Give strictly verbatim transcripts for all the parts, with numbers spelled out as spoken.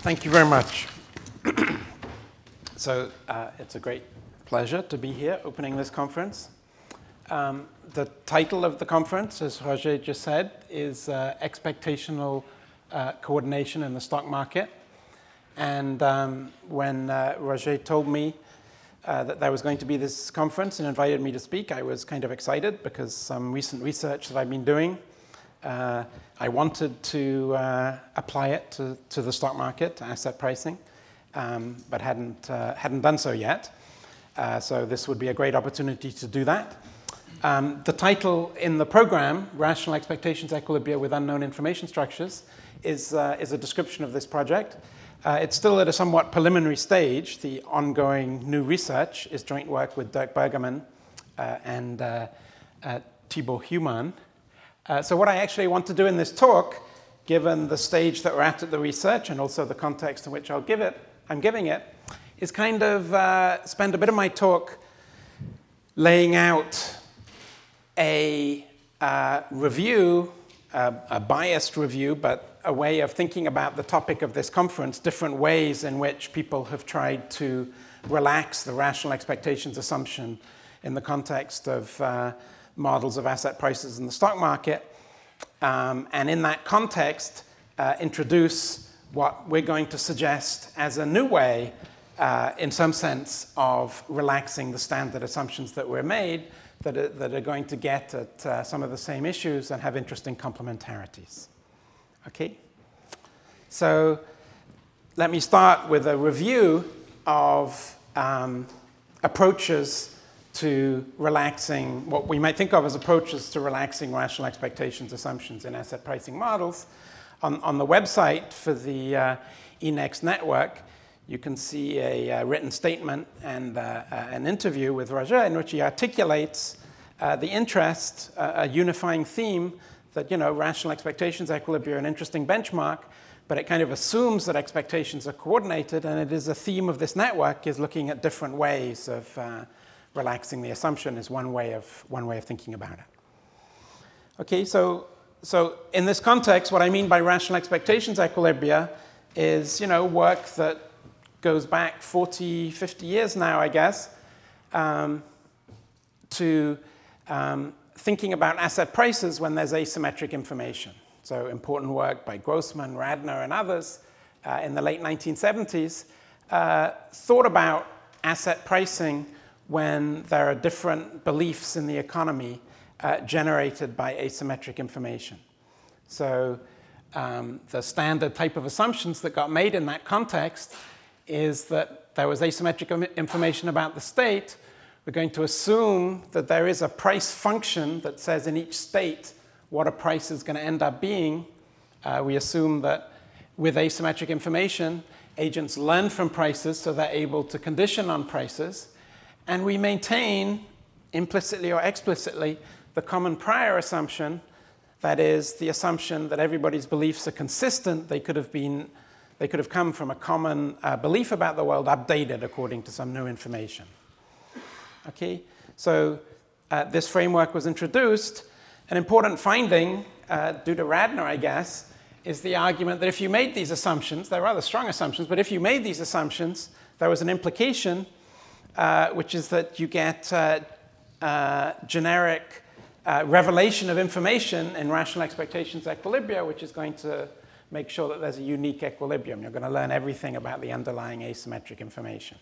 Thank you very much. So uh, it's a great pleasure to be here opening this conference. Um, the title of the conference, as Roger just said, is uh, Expectational uh, Coordination in the Stock Market. And um, when uh, Roger told me uh, that there was going to be this conference and invited me to speak, I was kind of excited because some recent research that I've been doing, uh, I wanted to uh, apply it to, to the stock market, to asset pricing, um, but hadn't, uh, hadn't done so yet. Uh, so this would be a great opportunity to do that. Um, the title in the program, Rational Expectations Equilibria with Unknown Information Structures, is, uh, is a description of this project. Uh, it's still at a somewhat preliminary stage. The ongoing new research is joint work with Dirk Bergerman uh, and uh, uh, Thibaut Humann. Uh, so what I actually want to do in this talk, given the stage that we're at at the research and also the context in which I'll give it, I'm giving it, is kind of uh, spend a bit of my talk laying out a uh, review, uh, a biased review, but a way of thinking about the topic of this conference, different ways in which people have tried to relax the rational expectations assumption in the context of uh, models of asset prices in the stock market, um, and in that context, uh, introduce what we're going to suggest as a new way, uh, in some sense, of relaxing the standard assumptions that were made that are, that are going to get at uh, some of the same issues and have interesting complementarities. Okay? So let me start with a review of um, approaches to relaxing, what we might think of as approaches to relaxing rational expectations assumptions in asset pricing models. On, on the website for the uh, E NEXT network, you can see a uh, written statement and uh, uh, an interview with Roger in which he articulates uh, the interest, uh, a unifying theme that, you know, rational expectations equilibria are an interesting benchmark, but it kind of assumes that expectations are coordinated, and it is a theme of this network is looking at different ways of uh, relaxing the assumption is one way of one way of thinking about it. Okay, so so in this context, what I mean by rational expectations equilibria is, you know, work that goes back forty, fifty years now, I guess, um, to um, thinking about asset prices when there's asymmetric information. So important work by Grossman, Radner, and others uh, in the late nineteen seventies uh, thought about asset pricing when there are different beliefs in the economy uh, generated by asymmetric information. So um, the standard type of assumptions that got made in that context is that there was asymmetric information about the state. We're going to assume that there is a price function that says in each state what a price is going to end up being. Uh, we assume that with asymmetric information, agents learn from prices, so they're able to condition on prices. And we maintain, implicitly or explicitly, the common prior assumption, that is, the assumption that everybody's beliefs are consistent. They could have been, they could have come from a common uh, belief about the world, updated according to some new information. Okay, so uh, this framework was introduced. An important finding, uh, due to Radner, I guess, is the argument that if you made these assumptions, they're rather strong assumptions, but if you made these assumptions, there was an implication, uh, which is that you get uh, uh, generic uh, revelation of information in rational expectations equilibria, which is going to make sure that there's a unique equilibrium. You're going to learn everything about the underlying asymmetric information.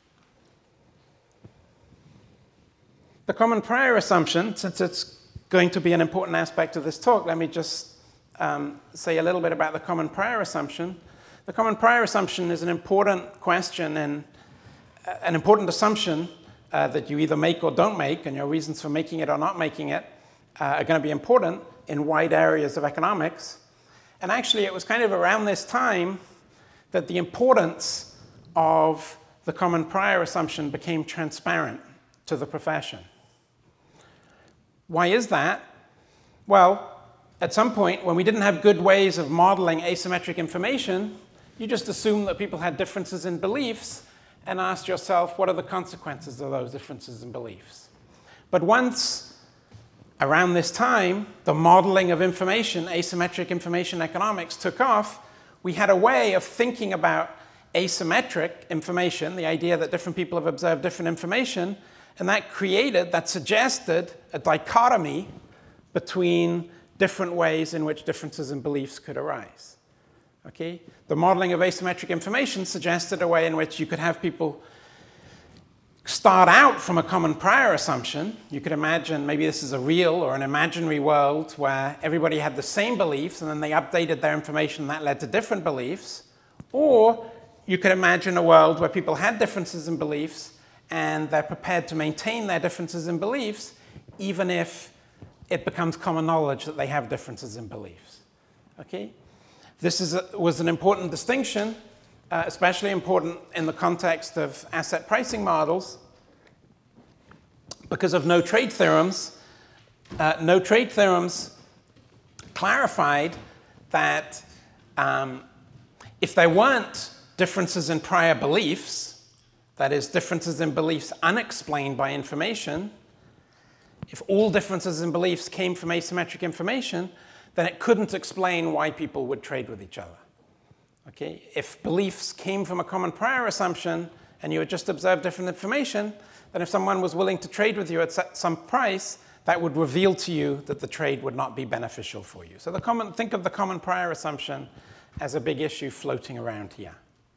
The common prior assumption, since it's going to be an important aspect of this talk, let me just um, say a little bit about the common prior assumption. The common prior assumption is an important question and uh, an important assumption uh, that you either make or don't make, and your reasons for making it or not making it uh, are going to be important in wide areas of economics. And actually, it was kind of around this time that the importance of the common prior assumption became transparent to the profession. Why is that? Well, at some point, when we didn't have good ways of modeling asymmetric information, you just assumed that people had differences in beliefs and asked yourself, what are the consequences of those differences in beliefs? But once, around this time, the modeling of information, asymmetric information economics, took off, we had a way of thinking about asymmetric information, the idea that different people have observed different information, and that created, that suggested a dichotomy between different ways in which differences in beliefs could arise. Okay? The modeling of asymmetric information suggested a way in which you could have people start out from a common prior assumption. You could imagine maybe this is a real or an imaginary world where everybody had the same beliefs and then they updated their information and that led to different beliefs. Or you could imagine a world where people had differences in beliefs and they're prepared to maintain their differences in beliefs even if it becomes common knowledge that they have differences in beliefs. Okay? This is a, was an important distinction, uh, especially important in the context of asset pricing models. Because of no trade theorems, uh, no trade theorems clarified that um, if there weren't differences in prior beliefs, that is, differences in beliefs unexplained by information, if all differences in beliefs came from asymmetric information, then it couldn't explain why people would trade with each other. Okay? If beliefs came from a common prior assumption and you had just observed different information, then if someone was willing to trade with you at some price, that would reveal to you that the trade would not be beneficial for you. So the common, think of the common prior assumption as a big issue floating around here.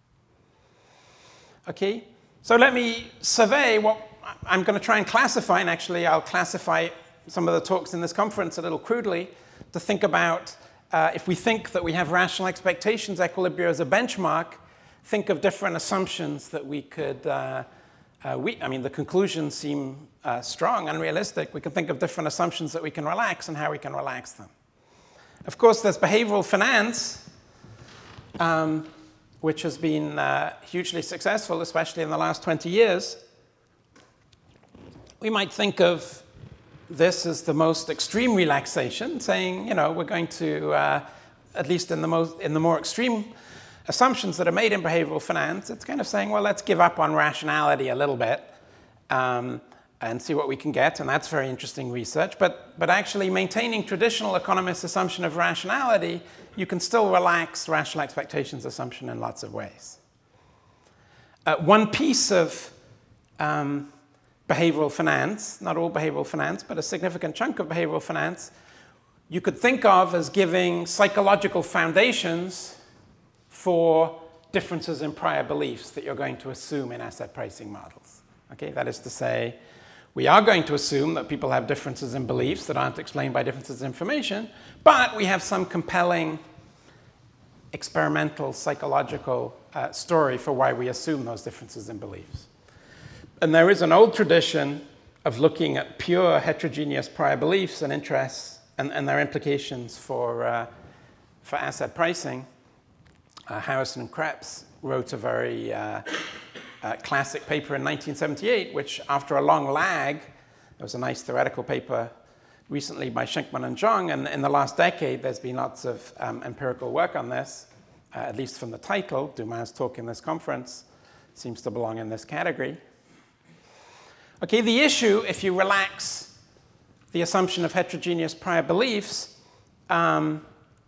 Okay? So let me survey what I'm going to try and classify, and actually I'll classify some of the talks in this conference a little crudely to think about uh, if we think that we have rational expectations equilibria as a benchmark, think of different assumptions that we could, uh, uh, we, I mean, the conclusions seem uh, strong, unrealistic. We can think of different assumptions that we can relax and how we can relax them. Of course, there's behavioral finance, um, which has been uh, hugely successful, especially in the last twenty years. We might think of this as the most extreme relaxation, saying, you know, we're going to, uh, at least in the, most, in the more extreme assumptions that are made in behavioral finance, it's kind of saying, well, let's give up on rationality a little bit um, and see what we can get, and that's very interesting research. But, but actually maintaining traditional economist assumption of rationality, you can still relax rational expectations assumption in lots of ways. Uh, one piece of um, behavioral finance, not all behavioral finance, but a significant chunk of behavioral finance, you could think of as giving psychological foundations for differences in prior beliefs that you're going to assume in asset pricing models. Okay, that is to say, we are going to assume that people have differences in beliefs that aren't explained by differences in information, but we have some compelling experimental psychological uh, story for why we assume those differences in beliefs. And there is an old tradition of looking at pure heterogeneous prior beliefs and interests and, and their implications for, uh, for asset pricing. Uh, Harrison and Krebs wrote a very uh, uh, classic paper in nineteen seventy-eight, which after a long lag, there was a nice theoretical paper recently by Shenkman and Zhang, and in the last decade there's been lots of um, empirical work on this, uh, at least from the title. Dumas' talk in this conference seems to belong in this category. Okay, the issue, if you relax the assumption of heterogeneous prior beliefs, um,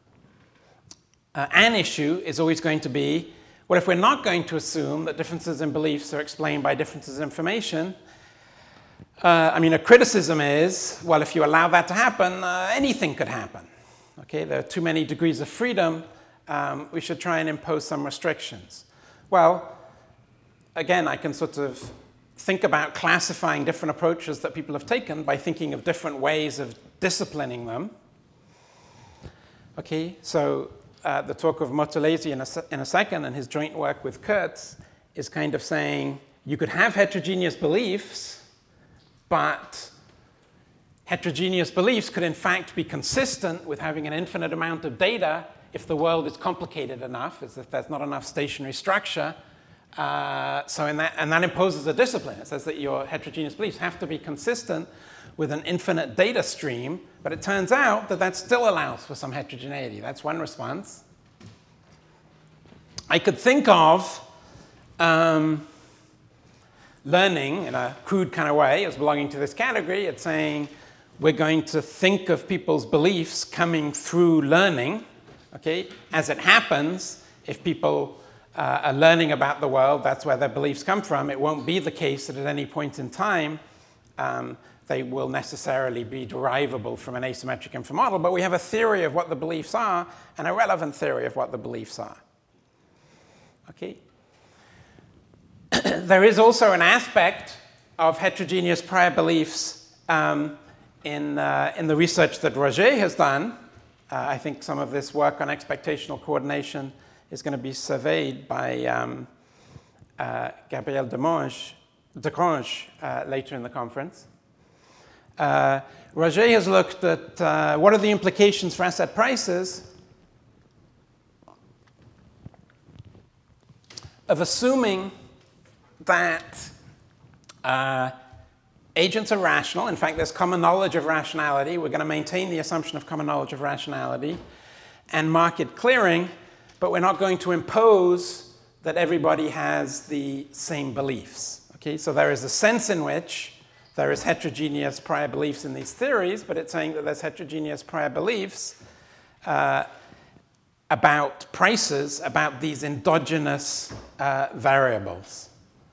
uh, an issue is always going to be, well, if we're not going to assume that differences in beliefs are explained by differences in information, uh, I mean, a criticism is, well, if you allow that to happen, uh, anything could happen. Okay, there are too many degrees of freedom. Um, we should try and impose some restrictions. Well, again, I can sort of think about classifying different approaches that people have taken by thinking of different ways of disciplining them. Okay, so uh, the talk of Motolesi in a, se- in a second and his joint work with Kurtz is kind of saying you could have heterogeneous beliefs, but heterogeneous beliefs could in fact be consistent with having an infinite amount of data if the world is complicated enough, as if there's not enough stationary structure. Uh, so in that, and that imposes a discipline. It says that your heterogeneous beliefs have to be consistent with an infinite data stream, but it turns out that that still allows for some heterogeneity. That's one response. I could think of um, learning in a crude kind of way as belonging to this category. It's saying we're going to think of people's beliefs coming through learning. Okay? As it happens, if people uh, are learning about the world, that's where their beliefs come from. It won't be the case that at any point in time um, they will necessarily be derivable from an asymmetric info model, but we have a theory of what the beliefs are and a relevant theory of what the beliefs are. Okay. There is also an aspect of heterogeneous prior beliefs um, in, uh, in the research that Roger has done. Uh, I think some of this work on expectational coordination is going to be surveyed by um, uh, Gabriel Demonge, Decronge uh, later in the conference. Uh, Roger has looked at uh, what are the implications for asset prices of assuming that uh, agents are rational. In fact, there's common knowledge of rationality. We're going to maintain the assumption of common knowledge of rationality and market clearing, but we're not going to impose that everybody has the same beliefs. Okay, so there is a sense in which there is heterogeneous prior beliefs in these theories, but it's saying that there's heterogeneous prior beliefs uh, about prices, about these endogenous uh, variables.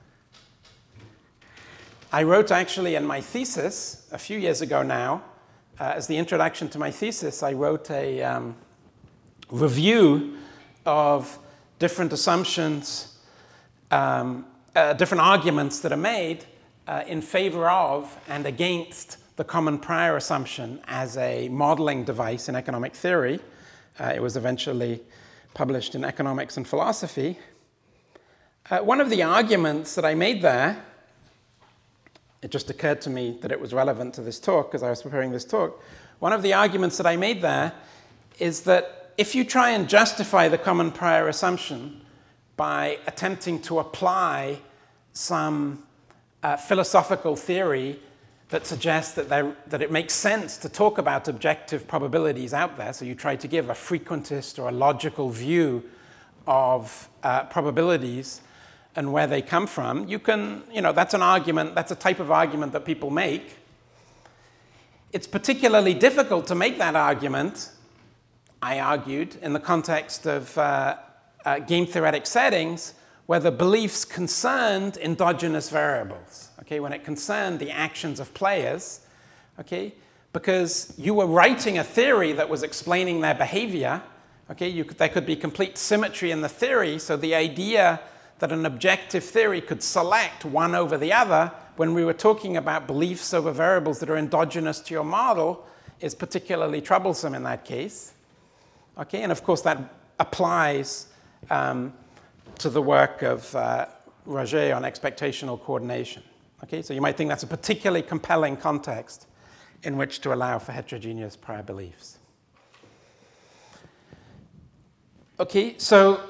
I wrote actually in my thesis a few years ago now, uh, as the introduction to my thesis, I wrote a um, review of different assumptions, um, uh, different arguments that are made uh, in favor of and against the common prior assumption as a modeling device in economic theory. Uh, it was eventually published in Economics and Philosophy. Uh, one of the arguments that I made there, it just occurred to me that it was relevant to this talk because I was preparing this talk. One of the arguments that I made there is that if you try and justify the common prior assumption by attempting to apply some uh, philosophical theory that suggests that, there, that it makes sense to talk about objective probabilities out there, so you try to give a frequentist or a logical view of uh, probabilities and where they come from, you can, you know, that's an argument, that's a type of argument that people make. It's particularly difficult to make that argument, I argued, in the context of uh, uh, game theoretic settings where the beliefs concerned endogenous variables, okay, when it concerned the actions of players, okay, because you were writing a theory that was explaining their behavior, okay, you could, there could be complete symmetry in the theory, so the idea that an objective theory could select one over the other when we were talking about beliefs over variables that are endogenous to your model is particularly troublesome in that case. Okay, and of course that applies um, to the work of uh, Roger on expectational coordination. Okay, so you might think that's a particularly compelling context in which to allow for heterogeneous prior beliefs. Okay, so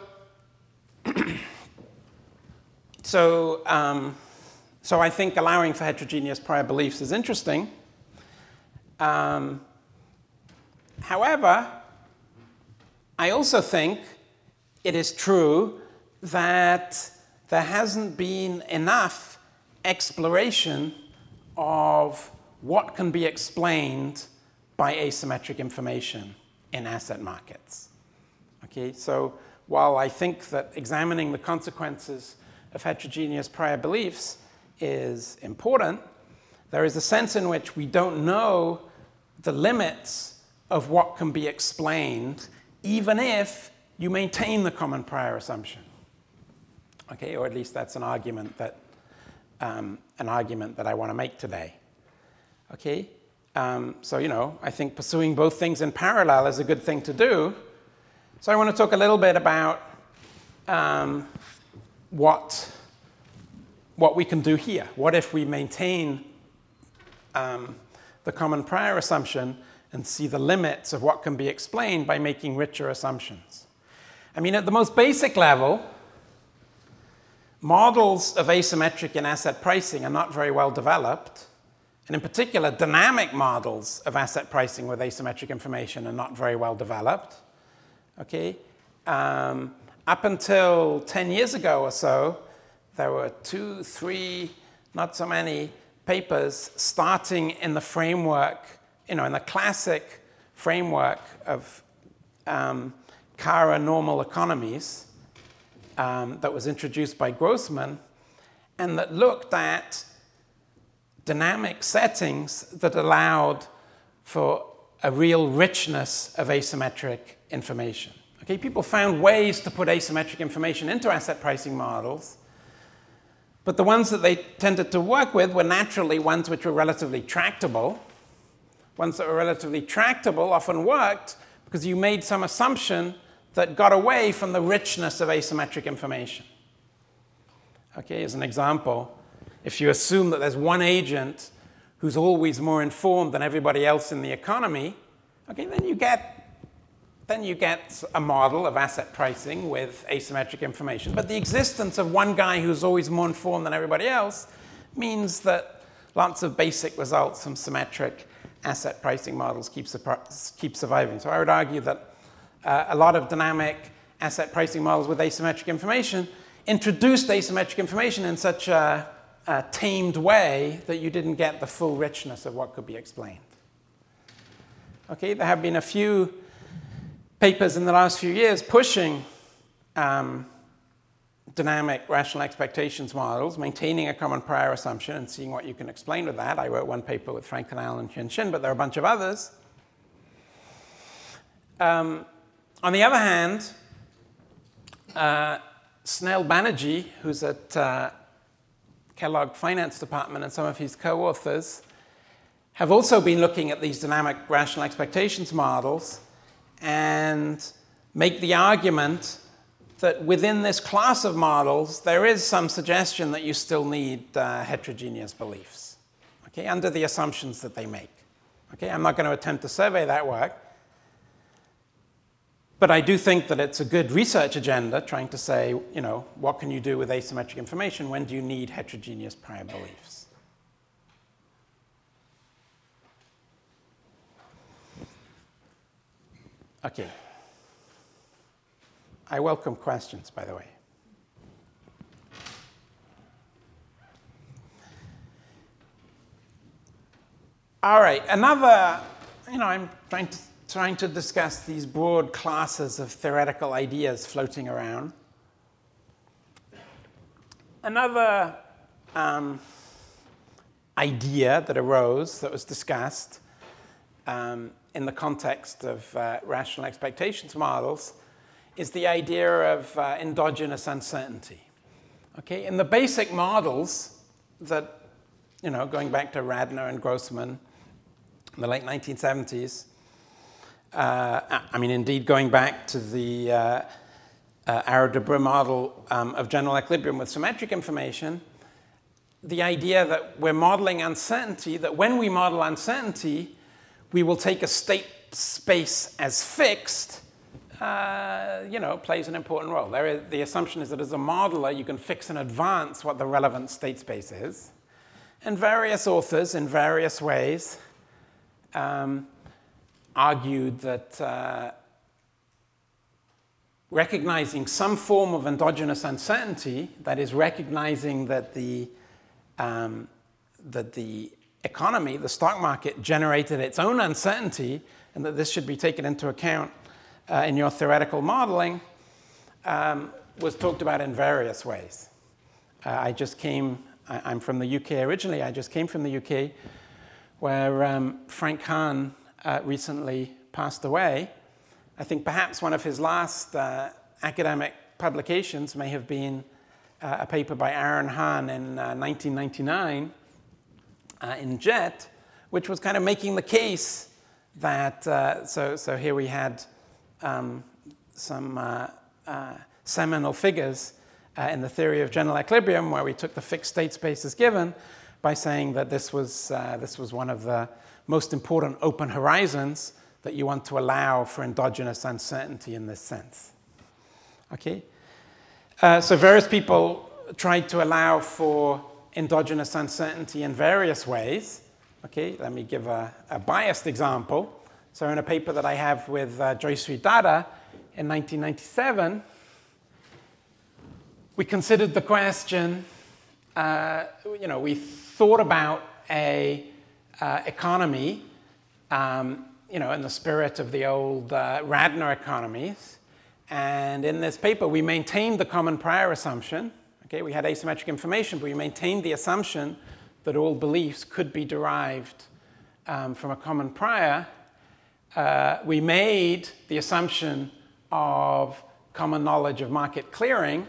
So, um, so I think allowing for heterogeneous prior beliefs is interesting. Um, however, I also think it is true that there hasn't been enough exploration of what can be explained by asymmetric information in asset markets. Okay, so while I think that examining the consequences of heterogeneous prior beliefs is important, there is a sense in which we don't know the limits of what can be explained, even if you maintain the common prior assumption. Okay, or at least that's an argument that um, an argument that I want to make today. Okay, um, so you know, I think pursuing both things in parallel is a good thing to do. So I want to talk a little bit about um, what, what we can do here. What if we maintain um, the common prior assumption and see the limits of what can be explained by making richer assumptions? I mean, at the most basic level, models of asymmetric in asset pricing are not very well developed. And in particular, dynamic models of asset pricing with asymmetric information are not very well developed. Okay? Um, Up until ten years ago or so, there were two, three, not so many papers starting in the framework, you know, in the classic framework of um, Kara normal economies, um, that was introduced by Grossman, and that looked at dynamic settings that allowed for a real richness of asymmetric information. Okay, people found ways to put asymmetric information into asset pricing models, but the ones that they tended to work with were naturally ones which were relatively tractable. Ones that were relatively tractable often worked because you made some assumption that got away from the richness of asymmetric information. Okay, as an example, if you assume that there's one agent who's always more informed than everybody else in the economy, okay, then you get then you get a model of asset pricing with asymmetric information. But the existence of one guy who's always more informed than everybody else means that lots of basic results from symmetric asset pricing models keep, keep surviving. So I would argue that uh, a lot of dynamic asset pricing models with asymmetric information introduced asymmetric information in such a, a tamed way that you didn't get the full richness of what could be explained. Okay, there have been a few papers in the last few years pushing um, dynamic rational expectations models, maintaining a common prior assumption and seeing what you can explain with that. I wrote one paper with Frank Canal and Hyun Shin, but there are a bunch of others. Um, on the other hand, uh, Snell Banerjee, who's at uh, Kellogg Finance Department, and some of his co-authors have also been looking at these dynamic rational expectations models and make the argument that within this class of models, there is some suggestion that you still need uh, heterogeneous beliefs, okay, under the assumptions that they make. Okay, I'm not going to attempt to survey that work, but I do think that it's a good research agenda trying to say, you know, what can you do with asymmetric information? When do you need heterogeneous prior beliefs? Okay. I welcome questions, by the way. All right, another, you know, I'm trying to, trying to discuss these broad classes of theoretical ideas floating around. Another um, idea that arose, that was discussed um, in the context of uh, rational expectations models, is the idea of uh, endogenous uncertainty. Okay, in the basic models that, you know, going back to Radner and Grossman in the late nineteen seventies, uh, I mean, indeed, going back to the uh, uh, Arrow-Debreu model um, of general equilibrium with symmetric information, the idea that we're modeling uncertainty, that when we model uncertainty, we will take a state space as fixed, uh, you know, plays an important role. There is, the assumption is that as a modeler, you can fix in advance what the relevant state space is. And various authors, in various ways, um, argued that uh, recognizing some form of endogenous uncertainty, that is, recognizing that the, um, that the economy, the stock market, generated its own uncertainty, and that this should be taken into account uh, in your theoretical modeling, um, was talked about in various ways. Uh, I just came, I, I'm from the U K originally, I just came from the U K, where um, Frank Hahn uh, recently passed away. I think perhaps one of his last uh, academic publications may have been uh, a paper by Aaron Hahn in uh, nineteen ninety-nine, Uh, in JET, which was kind of making the case that, uh, so, so here we had um, some uh, uh, seminal figures uh, in the theory of general equilibrium where we took the fixed state space as given by saying that this was, uh, this was one of the most important open horizons that you want to allow for endogenous uncertainty in this sense. Okay? Uh, so various people tried to allow for endogenous uncertainty in various ways. Okay, let me give a, a biased example. So in a paper that I have with uh, Joyshree Datta in nineteen ninety-seven, we considered the question, uh, you know, we thought about a uh, economy, um, you know, in the spirit of the old uh, Radner economies, And in this paper, we maintained the common prior assumption. Okay, we had asymmetric information, but we maintained the assumption that all beliefs could be derived um, from a common prior. Uh, we made the assumption of common knowledge of market clearing.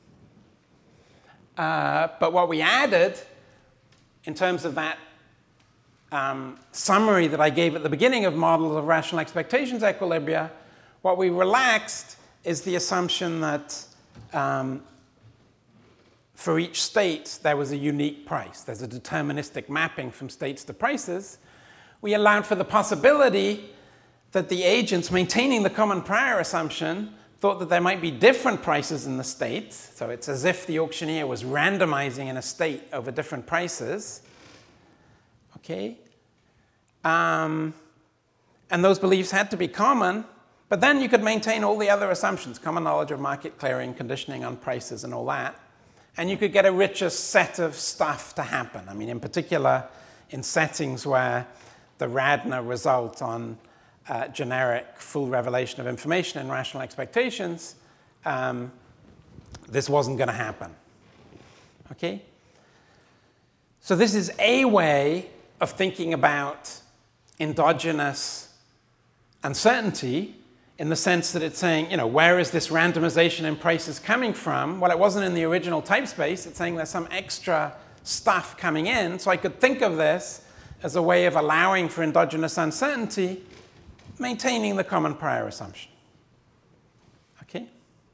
Uh, but what we added in terms of that um, summary that I gave at the beginning of models of rational expectations equilibria, what we relaxed is the assumption that um, for each state there was a unique price. There's a deterministic mapping from states to prices. We allowed for the possibility that the agents maintaining the common prior assumption thought that there might be different prices in the states. So it's as if the auctioneer was randomizing in a state over different prices. Okay? Um, and those beliefs had to be common. But then you could maintain all the other assumptions, common knowledge of market clearing, conditioning on prices, and all that. And you could get a richer set of stuff to happen. I mean, in particular, in settings where the Radner result on uh, generic full revelation of information in rational expectations, um, this wasn't going to happen. Okay? So this is a way of thinking about endogenous uncertainty, in the sense that it's saying, you know, where is this randomization in prices coming from? Well, it wasn't in the original type space. It's saying there's some extra stuff coming in. So I could think of this as a way of allowing for endogenous uncertainty, maintaining the common prior assumption. Okay?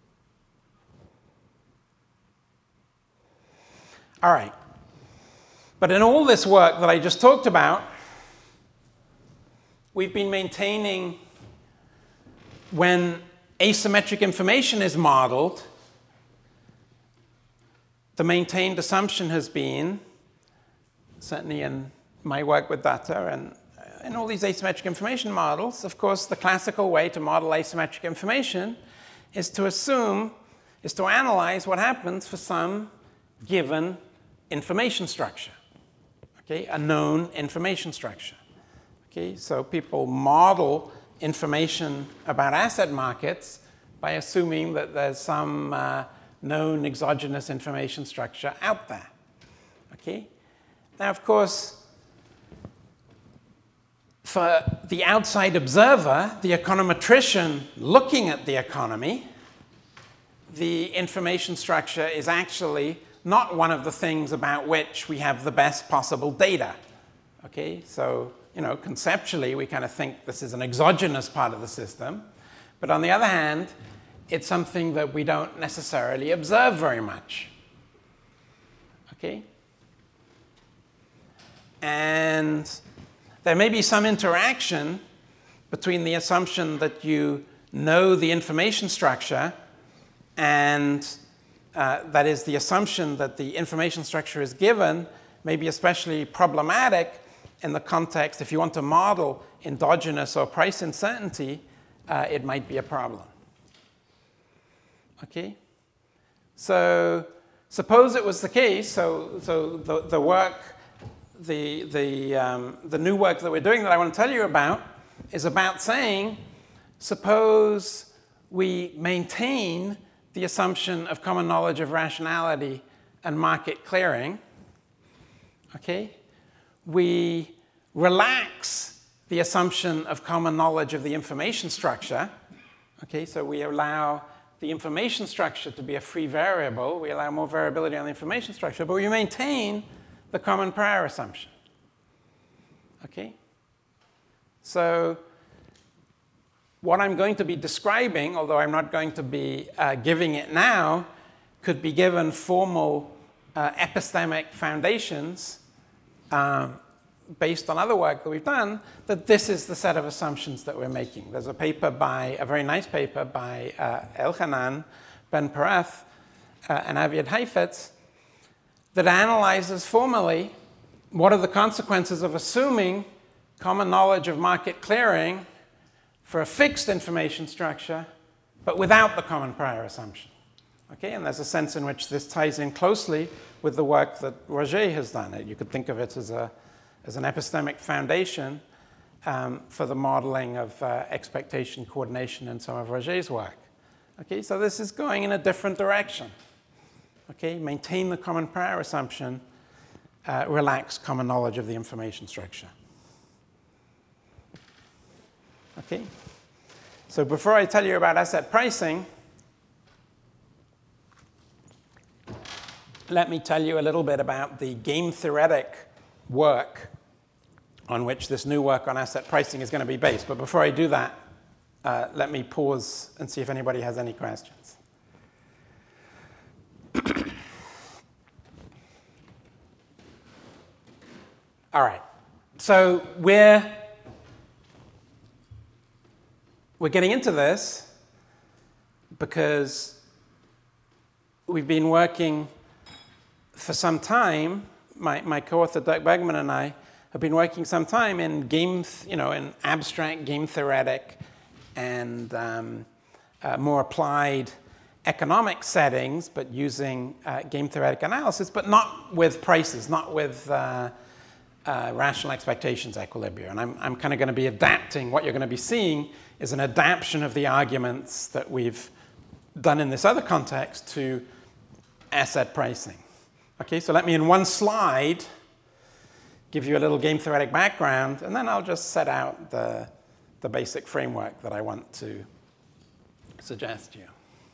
All right. But in all this work that I just talked about, we've been maintaining, when asymmetric information is modeled, the maintained assumption has been, certainly in my work with data and in all these asymmetric information models, of course, the classical way to model asymmetric information is to assume, is to analyze what happens for some given information structure, okay, a known information structure. Okay, so people model information about asset markets by assuming that there's some uh, known exogenous information structure out there. Okay? Now, of course, for the outside observer, the econometrician looking at the economy, the information structure is actually not one of the things about which we have the best possible data. Okay? So, you know, conceptually, we kind of think this is an exogenous part of the system. But on the other hand, it's something that we don't necessarily observe very much. Okay? And there may be some interaction between the assumption that you know the information structure and uh, that is the assumption that the information structure is given may be especially problematic in the context, if you want to model endogenous or price uncertainty, uh, it might be a problem. Okay? So suppose it was the case, so, so the, the work, the, the, um, the new work that we're doing that I want to tell you about is about saying, suppose we maintain the assumption of common knowledge of rationality and market clearing, okay? We relax the assumption of common knowledge of the information structure. Okay, so we allow the information structure to be a free variable. We allow more variability on the information structure, but we maintain the common prior assumption. Okay? So what I'm going to be describing, although I'm not going to be uh, giving it now, could be given formal uh, epistemic foundations um, based on other work that we've done, that this is the set of assumptions that we're making. There's a paper by, a very nice paper by uh, Elchanan, Ben Parath, uh, and Aviad Heifetz that analyzes formally what are the consequences of assuming common knowledge of market clearing for a fixed information structure, but without the common prior assumption. Okay, and there's a sense in which this ties in closely with the work that Roger has done. You could think of it as, a, as an epistemic foundation um, for the modeling of uh, expectation coordination in some of Roger's work. Okay, so this is going in a different direction. Okay, maintain the common prior assumption, uh, relax common knowledge of the information structure. Okay, so before I tell you about asset pricing, let me tell you a little bit about the game theoretic work on which this new work on asset pricing is going to be based. But before I do that, uh, let me pause and see if anybody has any questions. All right, so we're, we're getting into this because we've been working for some time. My, my co-author Dirk Bergman and I have been working some time in game, you know, in abstract game theoretic and um, uh, more applied economic settings, but using uh, game theoretic analysis, but not with prices, not with uh, uh, rational expectations equilibria. And I'm, I'm kind of going to be adapting. What you're going to be seeing is an adaptation of the arguments that we've done in this other context to asset pricing. Okay, so let me, in one slide, give you a little game theoretic background, and then I'll just set out the, the basic framework that I want to suggest you.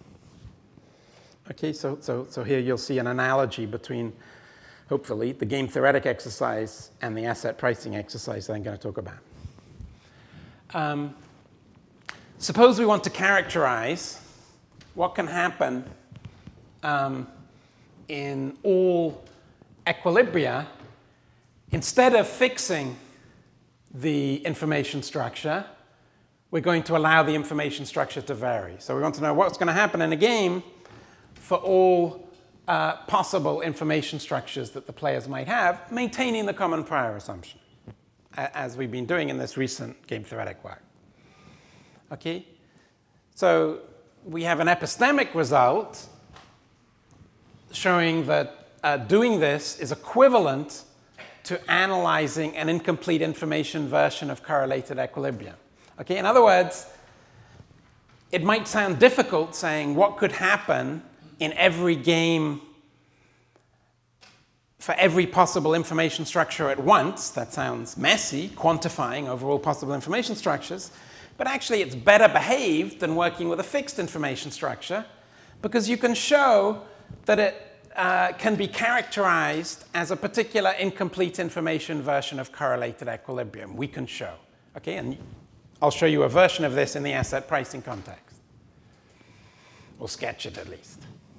Okay, so, so, so here you'll see an analogy between, hopefully, the game theoretic exercise and the asset pricing exercise that I'm going to talk about. Um, suppose we want to characterize what can happen um, in all equilibria. Instead of fixing the information structure, we're going to allow the information structure to vary. So we want to know what's going to happen in a game for all uh, possible information structures that the players might have, maintaining the common prior assumption, as we've been doing in this recent game theoretic work. Okay? So we have an epistemic result showing that uh, doing this is equivalent to analyzing an incomplete information version of correlated equilibrium. Okay? In other words, it might sound difficult saying what could happen in every game for every possible information structure at once. That sounds messy, quantifying over all possible information structures. But actually, it's better behaved than working with a fixed information structure because you can show that it uh, can be characterized as a particular incomplete information version of correlated equilibrium. We can show. Okay? And I'll show you a version of this in the asset pricing context. We'll sketch it at least.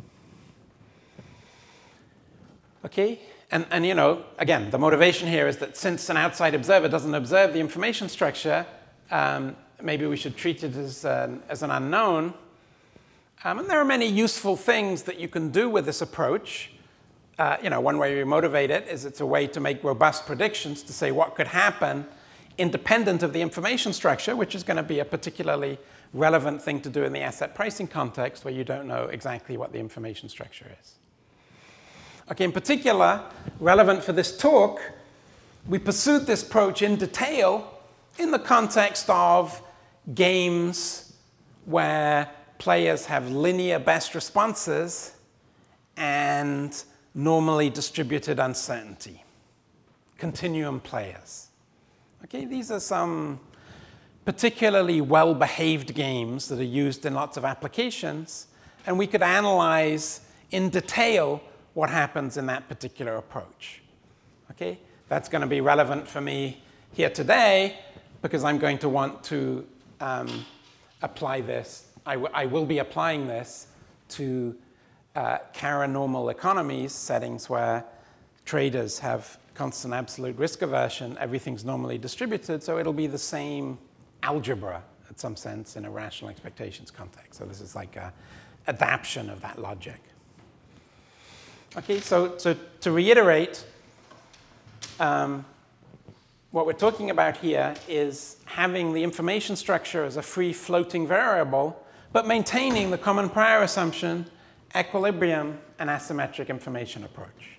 Okay, and, and you know, again, the motivation here is that since an outside observer doesn't observe the information structure, um, maybe we should treat it as an, as an unknown. Um, and there are many useful things that you can do with this approach. Uh, you know, one way you motivate it is it's a way to make robust predictions to say what could happen independent of the information structure, which is going to be a particularly relevant thing to do in the asset pricing context where you don't know exactly what the information structure is. Okay, in particular, relevant for this talk, we pursued this approach in detail in the context of games where players have linear best responses and normally distributed uncertainty. Continuum players. Okay, these are some particularly well-behaved games that are used in lots of applications, and we could analyze in detail what happens in that particular approach. Okay? That's going to be relevant for me here today because I'm going to want to um, apply this. I, w I will be applying this to uh, Cara-normal economies, settings where traders have constant absolute risk aversion. Everything's normally distributed, so it'll be the same algebra in some sense in a rational expectations context. So this is like an adaptation of that logic. Okay, so, so to reiterate, um, what we're talking about here is having the information structure as a free floating variable, but maintaining the common prior assumption, equilibrium, and asymmetric information approach.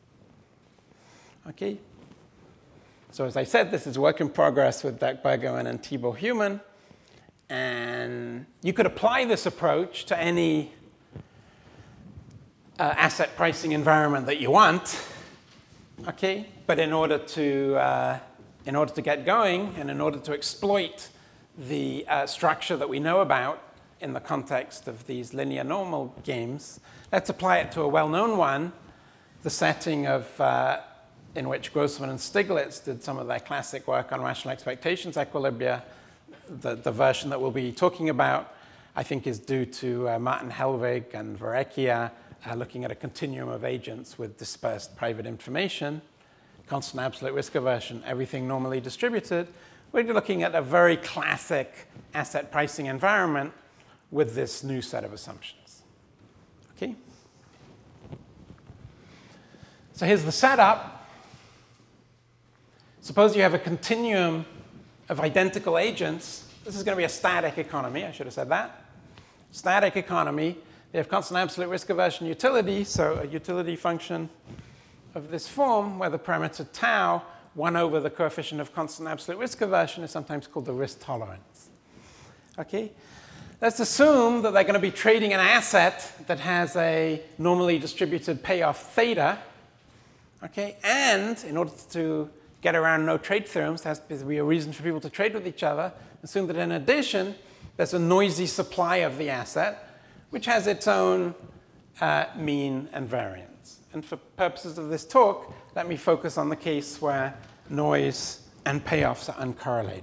Okay, so as I said, this is work in progress with Dirk Bergman and Thibaut Humann, And you could apply this approach to any uh, asset pricing environment that you want, okay? But in order to, uh, in order to get going and in order to exploit the uh, structure that we know about in the context of these linear normal games, let's apply it to a well-known one, the setting of uh, in which Grossman and Stiglitz did some of their classic work on rational expectations equilibria. The, the version that we'll be talking about, I think, is due to uh, Martin Hellwig and Verrecchia uh, looking at a continuum of agents with dispersed private information, constant absolute risk aversion, everything normally distributed. We're looking at a very classic asset pricing environment with this new set of assumptions. Okay? So here's the setup. Suppose you have a continuum of identical agents. This is going to be a static economy. I should have said that. Static economy. They have constant absolute risk aversion utility, so a utility function of this form where the parameter tau, one over the coefficient of constant absolute risk aversion, is sometimes called the risk tolerance. Okay? Let's assume that they're going to be trading an asset that has a normally distributed payoff theta. Okay? And in order to get around no trade theorems, there has to be a reason for people to trade with each other. Assume that in addition, there's a noisy supply of the asset, which has its own uh, mean and variance. And for purposes of this talk, let me focus on the case where noise and payoffs are uncorrelated.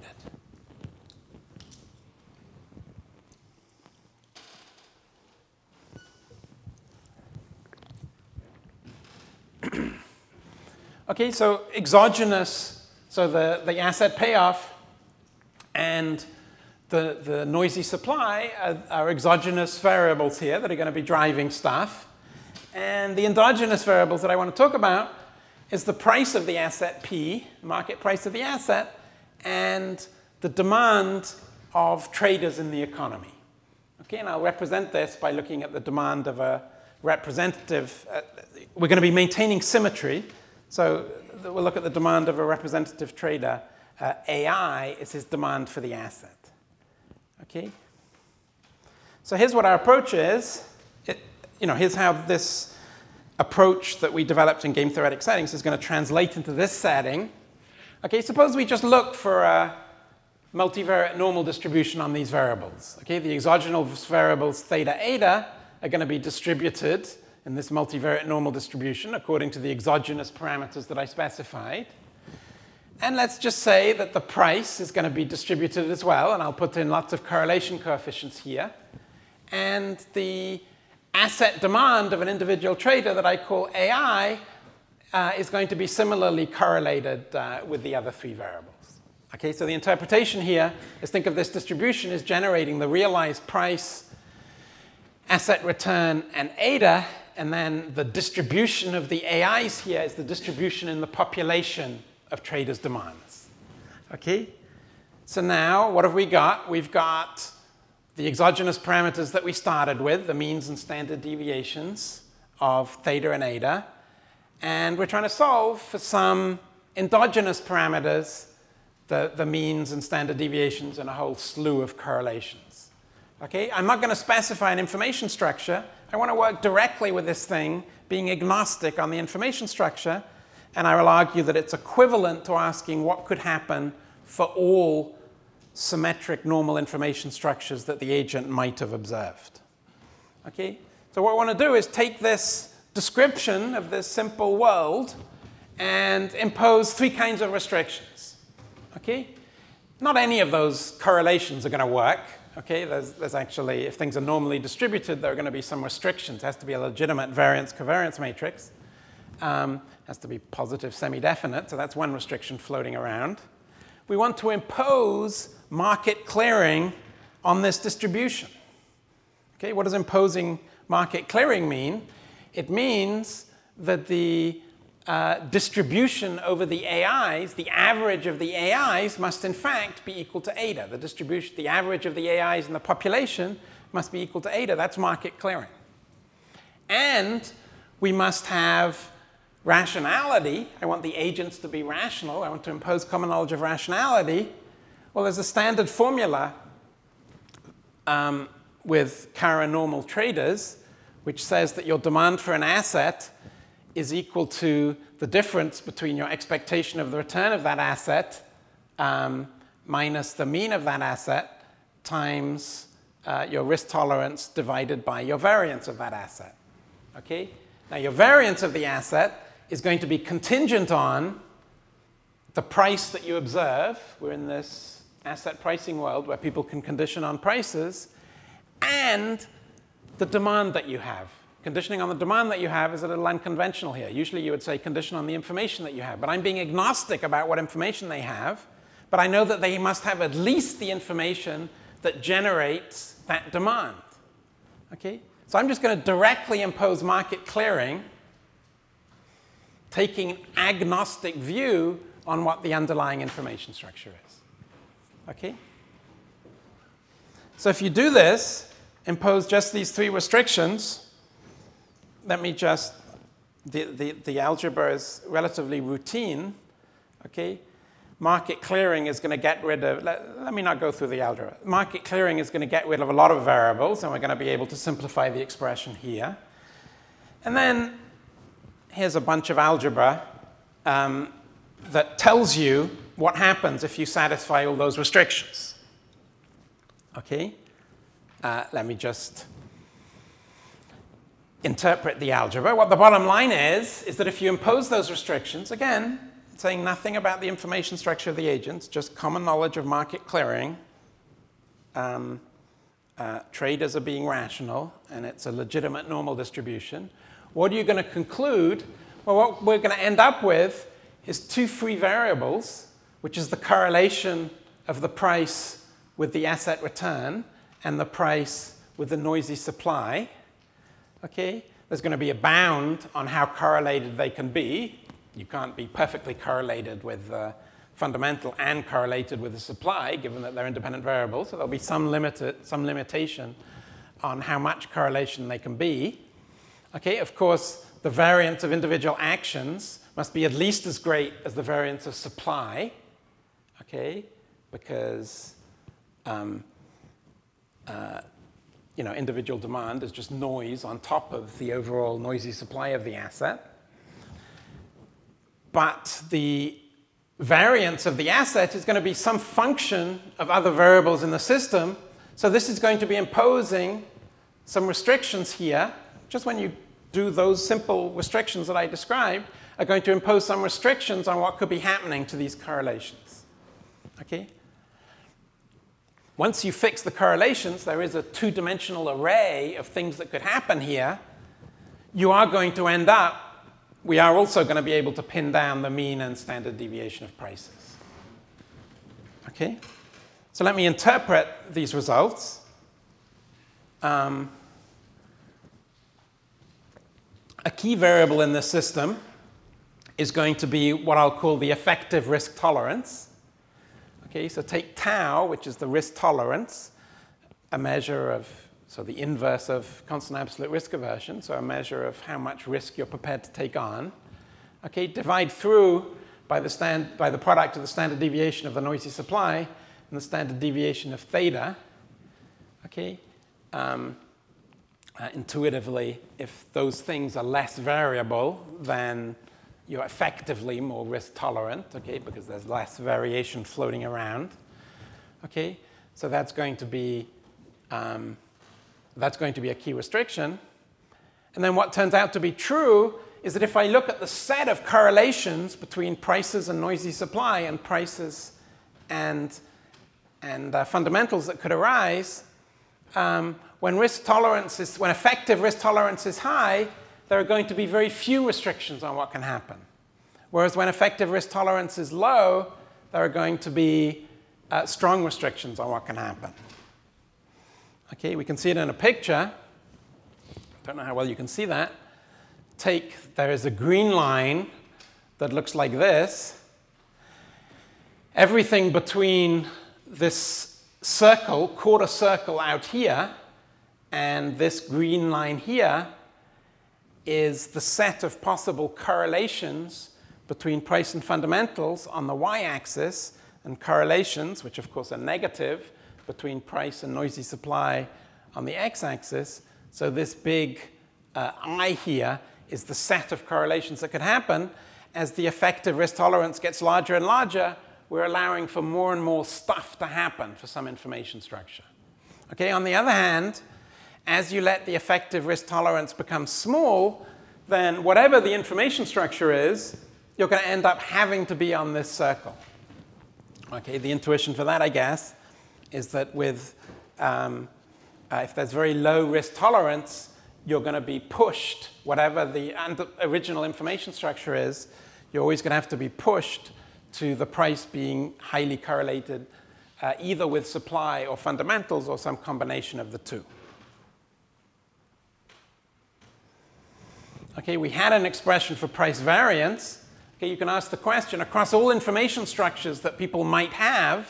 Okay, so exogenous, so the, the asset payoff and the, the noisy supply are, are exogenous variables here that are going to be driving stuff. And the endogenous variables that I want to talk about is the price of the asset P, the market price of the asset, and the demand of traders in the economy. Okay, and I'll represent this by looking at the demand of a representative. Uh, we're going to be maintaining symmetry. So we'll look at the demand of a representative trader. Uh, A I is his demand for the asset. Okay? So here's what our approach is. It, you know, here's how this approach that we developed in game theoretic settings is going to translate into this setting. Okay, suppose we just look for a multivariate normal distribution on these variables. Okay, the exogenous variables theta, eta are going to be distributed in this multivariate normal distribution according to the exogenous parameters that I specified. And let's just say that the price is going to be distributed as well, and I'll put in lots of correlation coefficients here. And the asset demand of an individual trader that I call A I uh, is going to be similarly correlated uh, with the other three variables. Okay, so the interpretation here is think of this distribution as generating the realized price, asset return, and eta. And then the distribution of the A Is here is the distribution in the population of traders' demands. Okay? So now, what have we got? We've got the exogenous parameters that we started with, the means and standard deviations of theta and eta. And we're trying to solve for some endogenous parameters, the, the means and standard deviations, and a whole slew of correlations. Okay? I'm not going to specify an information structure. I want to work directly with this thing, being agnostic on the information structure, and I will argue that it's equivalent to asking what could happen for all symmetric normal information structures that the agent might have observed. Okay? So what I want to do is take this description of this simple world and impose three kinds of restrictions. Okay? Not any of those correlations are going to work. Okay, there's, there's actually, if things are normally distributed, there are going to be some restrictions. It has to be a legitimate variance-covariance matrix. Um, has to be positive semi-definite, so that's one restriction floating around. We want to impose market clearing on this distribution. Okay, what does imposing market clearing mean? It means that the uh, distribution over the A Is, the average of the A Is, must in fact be equal to eta. The distribution, the average of the A Is in the population must be equal to eta. That's market clearing. And we must have rationality. I want the agents to be rational. I want to impose common knowledge of rationality. Well, there's a standard formula um, with Kara normal traders, which says that your demand for an asset is equal to the difference between your expectation of the return of that asset um, minus the mean of that asset times uh, your risk tolerance divided by your variance of that asset. Okay? Now, your variance of the asset is going to be contingent on the price that you observe. We're in this asset pricing world where people can condition on prices, and the demand that you have. Conditioning on the demand that you have is a little unconventional here. Usually you would say condition on the information that you have. But I'm being agnostic about what information they have. But I know that they must have at least the information that generates that demand. Okay? So I'm just going to directly impose market clearing, taking an agnostic view on what the underlying information structure is. Okay? So if you do this, impose just these three restrictions, let me just, the, the, the algebra is relatively routine, okay? Market clearing is going to get rid of, let, let me not go through the algebra. Market clearing is going to get rid of a lot of variables, and we're going to be able to simplify the expression here. And then here's a bunch of algebra um, that tells you what happens if you satisfy all those restrictions. Okay? Uh, let me just interpret the algebra. What the bottom line is, is that if you impose those restrictions, again, saying nothing about the information structure of the agents, just common knowledge of market clearing, um, uh, traders are being rational, and it's a legitimate normal distribution. What are you going to conclude? Well, what we're going to end up with is two free variables, which is the correlation of the price with the asset return and the price with the noisy supply. Okay? There's going to be a bound on how correlated they can be. You can't be perfectly correlated with the fundamental and correlated with the supply, given that they're independent variables. So there'll be some, limited, some limitation on how much correlation they can be. Okay? Of course, the variance of individual actions must be at least as great as the variance of supply. Okay? Because um, uh, you know, individual demand is just noise on top of the overall noisy supply of the asset. But the variance of the asset is going to be some function of other variables in the system. So this is going to be imposing some restrictions here. Just when you do those simple restrictions that I described, are going to impose some restrictions on what could be happening to these correlations. Okay? Once you fix the correlations, there is a two-dimensional array of things that could happen here. You are going to end up, we are also going to be able to pin down the mean and standard deviation of prices. Okay? So let me interpret these results. Um, a key variable in this system is going to be what I'll call the effective risk tolerance. Okay, so take tau, which is the risk tolerance, a measure of, so the inverse of constant absolute risk aversion, so a measure of how much risk you're prepared to take on. Okay, divide through by the, stand, by the product of the standard deviation of the noisy supply and the standard deviation of theta. Okay, um, uh, intuitively, if those things are less variable, then you're effectively more risk tolerant, okay, because there's less variation floating around. Okay, so that's going to be um, that's going to be a key restriction. And then what turns out to be true is that if I look at the set of correlations between prices and noisy supply and prices and and uh, fundamentals that could arise, um, when risk tolerance is when effective risk tolerance is high, there are going to be very few restrictions on what can happen. Whereas when effective risk tolerance is low, there are going to be uh, strong restrictions on what can happen. Okay, we can see it in a picture. Don't know how well you can see that. Take, there is a green line that looks like this. Everything between this circle, quarter circle out here, and this green line here is the set of possible correlations between price and fundamentals on the y-axis, and correlations, which of course are negative, between price and noisy supply on the x-axis. So this big uh, I here is the set of correlations that could happen. As the effective risk tolerance gets larger and larger, we're allowing for more and more stuff to happen for some information structure. Okay, on the other hand, as you let the effective risk tolerance become small, then whatever the information structure is, you're going to end up having to be on this circle. Okay, the intuition for that, I guess, is that with um, uh, if there's very low risk tolerance, you're going to be pushed, whatever the original information structure is, you're always going to have to be pushed to the price being highly correlated uh, either with supply or fundamentals or some combination of the two. Okay, we had an expression for price variance. Okay, you can ask the question, across all information structures that people might have,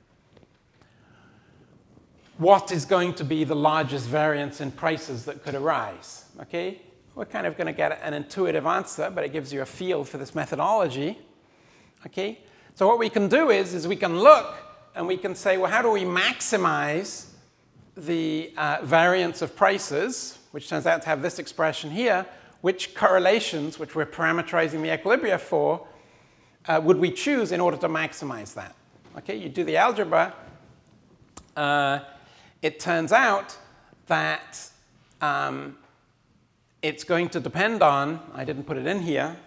what is going to be the largest variance in prices that could arise? Okay, we're kind of going to get an intuitive answer, but it gives you a feel for this methodology. Okay, so what we can do is, is we can look and we can say, well, how do we maximize the uh, variance of prices, which turns out to have this expression here, which correlations, which we're parameterizing the equilibria for, uh, would we choose in order to maximize that? Okay, you do the algebra. Uh, it turns out that um, it's going to depend on, I didn't put it in here,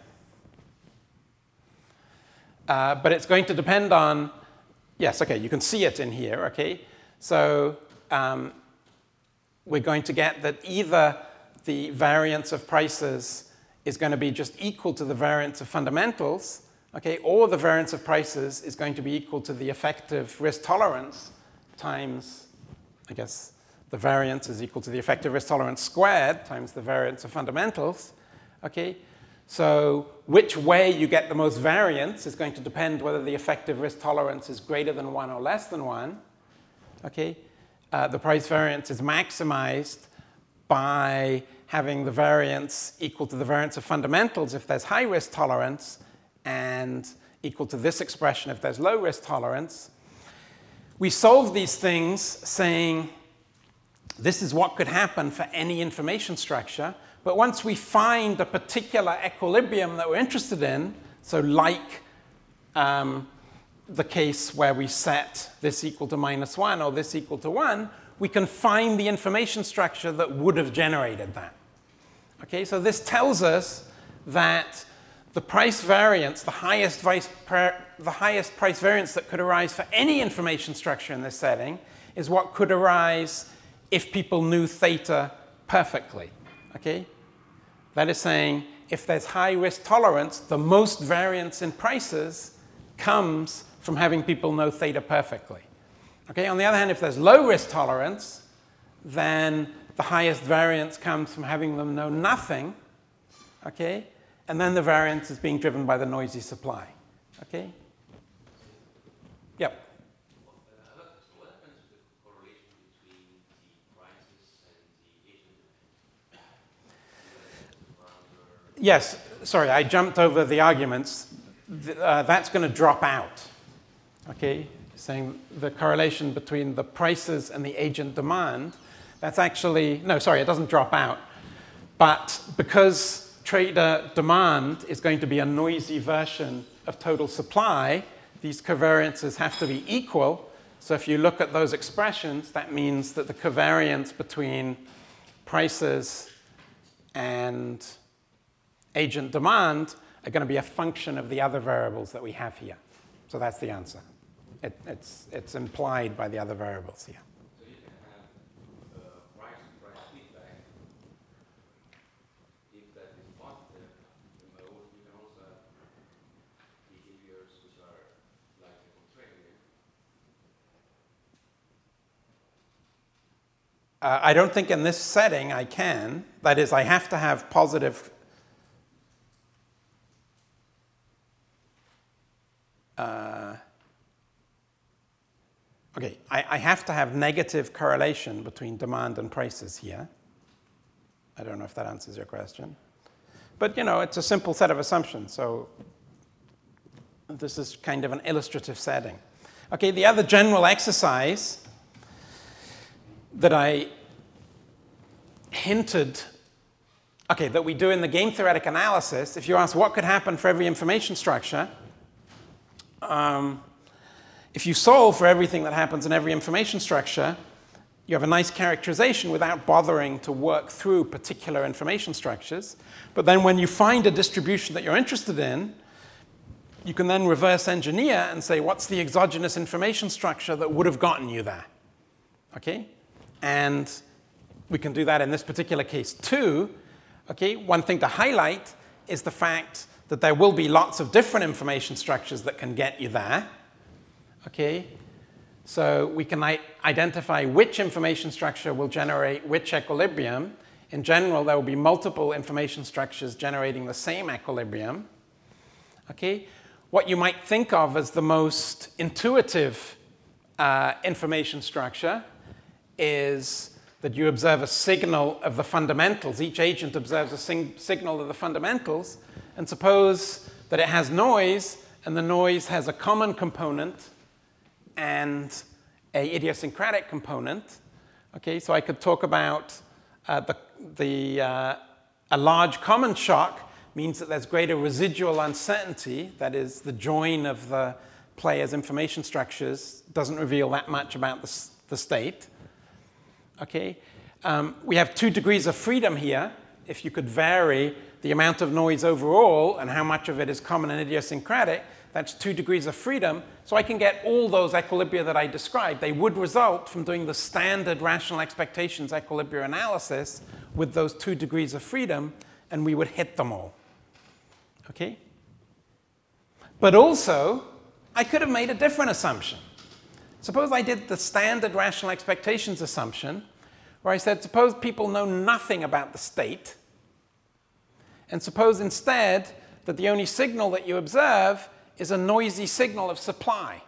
uh, but it's going to depend on, yes, okay, you can see it in here, okay? So um, we're going to get that either the variance of prices is going to be just equal to the variance of fundamentals, okay, or the variance of prices is going to be equal to the effective risk tolerance times, I guess, the variance is equal to the effective risk tolerance squared times the variance of fundamentals, okay? So which way you get the most variance is going to depend whether the effective risk tolerance is greater than one or less than one, okay? Uh, the price variance is maximized by having the variance equal to the variance of fundamentals if there's high risk tolerance and equal to this expression if there's low risk tolerance. We solve these things saying this is what could happen for any information structure, but once we find a particular equilibrium that we're interested in, so like um, the case where we set this equal to minus one or this equal to one, we can find the information structure that would have generated that. Okay, so this tells us that the price variance, the highest, vice per, the highest price variance that could arise for any information structure in this setting is what could arise if people knew theta perfectly. Okay? That is saying if there's high risk tolerance, the most variance in prices comes from having people know theta perfectly. Okay? On the other hand, if there's low risk tolerance, then the highest variance comes from having them know nothing. Okay? And then the variance is being driven by the noisy supply. Okay? Yep. What happens with the correlation between the prices and the agent demand? Yes. Sorry, I jumped over the arguments. Uh, that's going to drop out. Okay? Saying the correlation between the prices and the agent demand. That's actually, no, sorry, it doesn't drop out. But because trader demand is going to be a noisy version of total supply, these covariances have to be equal. So if you look at those expressions, that means that the covariance between prices and agent demand are going to be a function of the other variables that we have here. So that's the answer. It, it's, it's implied by the other variables here. So you can have uh, price to price feedback. If that is positive, you can also have behaviors which are like a contrarian. Uh, I don't think in this setting I can. That is, I have to have positive. Uh, okay, I, I have to have negative correlation between demand and prices here. I don't know if that answers your question. But, you know, it's a simple set of assumptions. So this is kind of an illustrative setting. Okay, the other general exercise that I hinted, okay, that we do in the game theoretic analysis, if you ask what could happen for every information structure, um, if you solve for everything that happens in every information structure, you have a nice characterization without bothering to work through particular information structures. But then when you find a distribution that you're interested in, you can then reverse engineer and say, what's the exogenous information structure that would have gotten you there? Okay? And we can do that in this particular case too. Okay? One thing to highlight is the fact that there will be lots of different information structures that can get you there. Okay? So we can identify which information structure will generate which equilibrium. In general, there will be multiple information structures generating the same equilibrium. Okay? What you might think of as the most intuitive uh, information structure is that you observe a signal of the fundamentals. Each agent observes a sing signal of the fundamentals. And suppose that it has noise, and the noise has a common component and a idiosyncratic component. Okay, so I could talk about uh, the, the, uh, a large common shock means that there's greater residual uncertainty. That is, the join of the player's information structures doesn't reveal that much about the, the state. Okay, um, we have two degrees of freedom here. If you could vary the amount of noise overall and how much of it is common and idiosyncratic, that's two degrees of freedom. So I can get all those equilibria that I described. They would result from doing the standard rational expectations equilibria analysis with those two degrees of freedom, and we would hit them all. Okay? But also, I could have made a different assumption. Suppose I did the standard rational expectations assumption, where I said, suppose people know nothing about the state, and suppose instead that the only signal that you observe is a noisy signal of supply.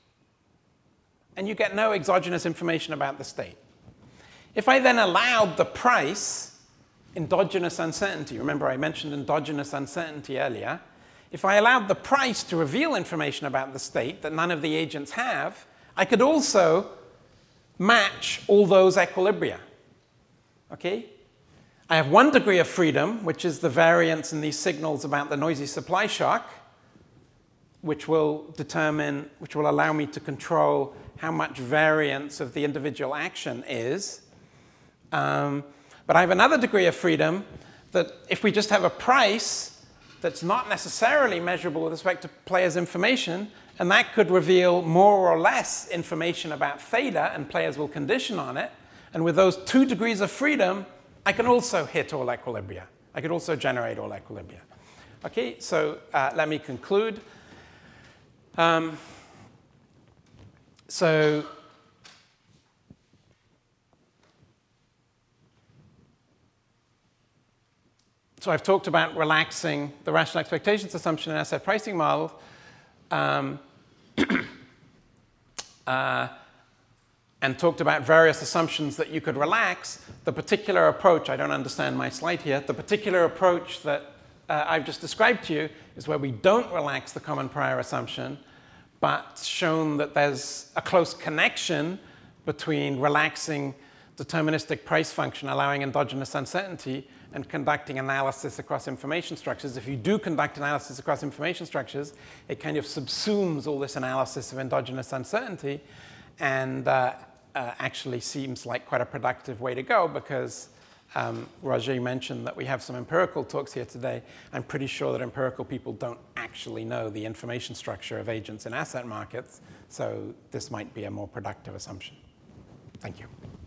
And you get no exogenous information about the state. If I then allowed the price, endogenous uncertainty, remember I mentioned endogenous uncertainty earlier, if I allowed the price to reveal information about the state that none of the agents have, I could also match all those equilibria. Okay? I have one degree of freedom, which is the variance in these signals about the noisy supply shock, which will determine, which will allow me to control how much variance of the individual action is. Um, but I have another degree of freedom that if we just have a price that's not necessarily measurable with respect to players' information, and that could reveal more or less information about theta, and players will condition on it, and with those two degrees of freedom, I can also hit all equilibria. I could also generate all equilibria. Okay, so uh, let me conclude. Um, so, so I've talked about relaxing the rational expectations assumption in asset pricing model, um, uh, and talked about various assumptions that you could relax. The particular approach, I don't understand my slide here, the particular approach that uh, I've just described to you is where we don't relax the common prior assumption, but shown that there's a close connection between relaxing deterministic price function, allowing endogenous uncertainty, and conducting analysis across information structures. If you do conduct analysis across information structures, it kind of subsumes all this analysis of endogenous uncertainty, and uh, uh, actually seems like quite a productive way to go, because Um, Roger mentioned that we have some empirical talks here today. I'm pretty sure that empirical people don't actually know the information structure of agents in asset markets, so this might be a more productive assumption. Thank you.